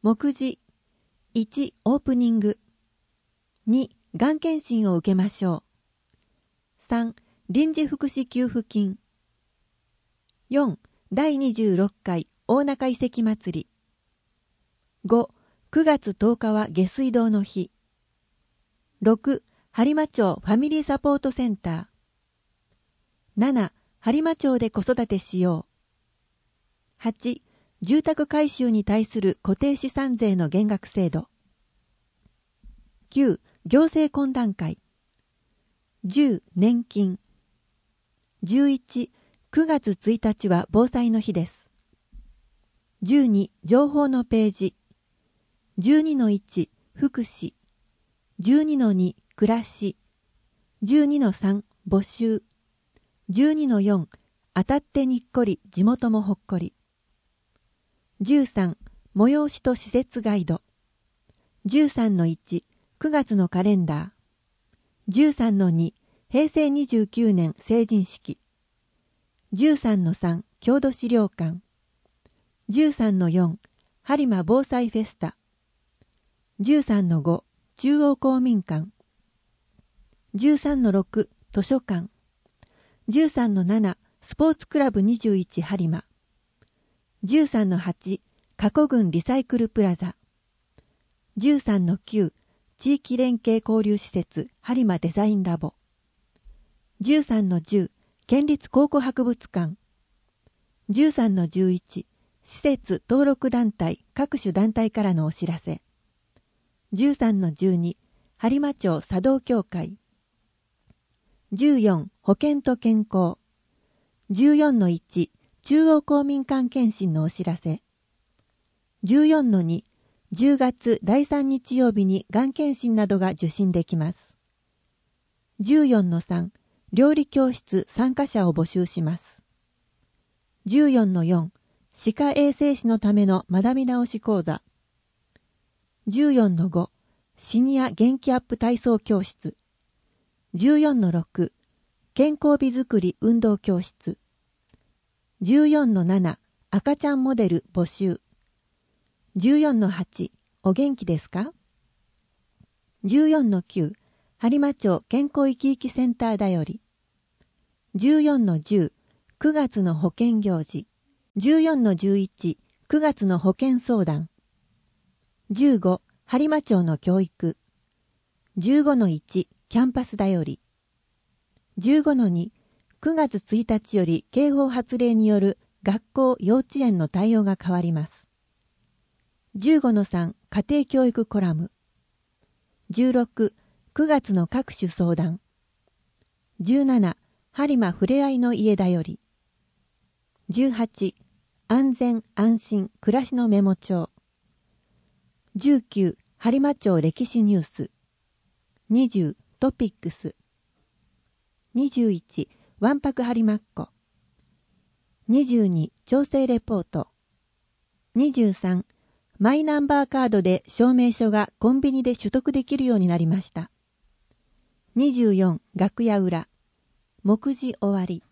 目次1、オープニング。2、がん検診を受けましょう。3、臨時福祉給付金。4、第26回大中遺跡祭り。5、9月10日は下水道の日。6、播磨町ファミリーサポートセンター。7、播磨町で子育てしよう。8、住宅改修に対する固定資産税の減額制度。9、行政懇談会。10、年金。11、9月1日は防災の日です。12、情報のページ。12-1、福祉。12-2、暮らし。12-3、募集。12-4、当たってにっこり地元もほっこり。13、催しと施設ガイド。13-1、9月のカレンダー。13-2、平成29年成人式。13-3、郷土資料館。13-4、播磨防災フェスタ。13-5、中央公民館。13-6、図書館。13-7、スポーツクラブ21播磨。13-8、加古郡リサイクルプラザ。13-9、地域連携交流施設播磨デザインラボ。13-10、県立考古博物館。13-11、施設登録団体各種団体からのお知らせ。13-12、播磨町茶道協会。14、保健と健康。14-1、中央公民館検診のお知らせ。14-2、10月第3日曜日にがん検診などが受診できます。14-3、料理教室参加者を募集します。14-4、歯科衛生士のための学び直し講座。14-5、シニア元気アップ体操教室。14-6、健康美づくり運動教室。14-7、赤ちゃんモデル募集。14-8、お元気ですか？ 14-9、播磨町健康いきいきセンターだより。14-10、9月の保健行事。14-11、9月の保健相談。15、播磨町の教育。15-1、キャンパスだより。15-2、9月1日より警報発令による学校・幼稚園の対応が変わります。15-3、家庭教育コラム。16、9月の各種相談。17、播磨ふれあいの家だより。18、安全安心暮らしのメモ帳。19、播磨町歴史ニュース。20、トピックス。21、わんぱく播磨っ子。22、調整レポート。23、マイナンバーカードで証明書がコンビニで取得できるようになりました。24、楽屋裏。目次終わり。